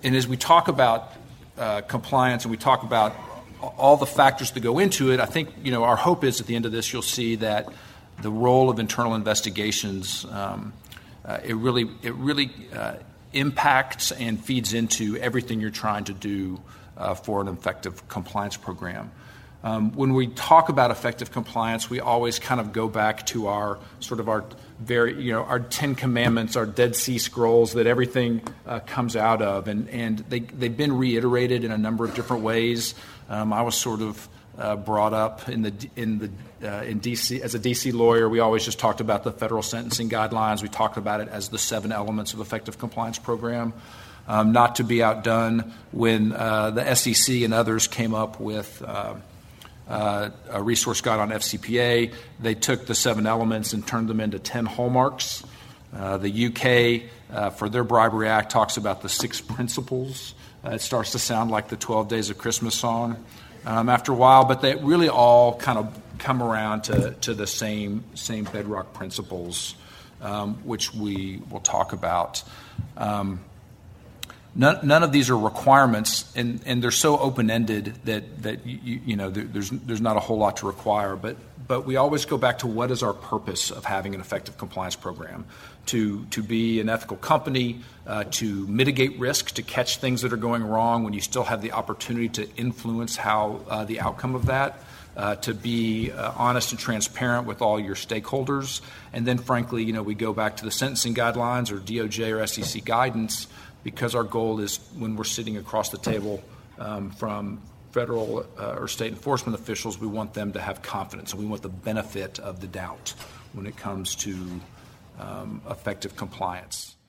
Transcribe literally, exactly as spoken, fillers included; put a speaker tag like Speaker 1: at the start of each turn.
Speaker 1: and as we talk about uh, compliance and we talk about all the factors that go into it, I think, you know, our hope is at the end of this you'll see that the role of internal investigations, um, uh, it really, it really uh, impacts and feeds into everything you're trying to do uh, for an effective compliance program. Um, when we talk about effective compliance, we always kind of go back to our sort of our very, you know, our Ten Commandments, our Dead Sea Scrolls that everything uh, comes out of, and and they they've been reiterated in a number of different ways. Um, I was sort of uh, brought up in the in the uh, in D C as a D C lawyer. We always just talked about the federal sentencing guidelines. We talked about it as the seven elements of effective compliance program. Um, not to be outdone, when uh, the S E C and others came up with Uh, Uh, a resource guide on F C P A. They took the seven elements and turned them into ten hallmarks. Uh, the U K, uh, for their Bribery Act, talks about the six principles. Uh, it starts to sound like the twelve Days of Christmas song um, after a while, but they really all kind of come around to, to the same, same bedrock principles, um, which we will talk about. Um, None, none of these are requirements, and, and they're so open-ended that that you, you know there, there's there's not a whole lot to require. But but we always go back to what is our purpose of having an effective compliance program: to to be an ethical company, uh, to mitigate risk, to catch things that are going wrong when you still have the opportunity to influence how uh, the outcome of that. Uh, to be uh, honest and transparent with all your stakeholders, and then frankly, you know, we go back to the sentencing guidelines or D O J or S E C guidance. Because our goal is, when we're sitting across the table um, from federal uh, or state enforcement officials, we want them to have confidence, and we want the benefit of the doubt when it comes to um, effective compliance.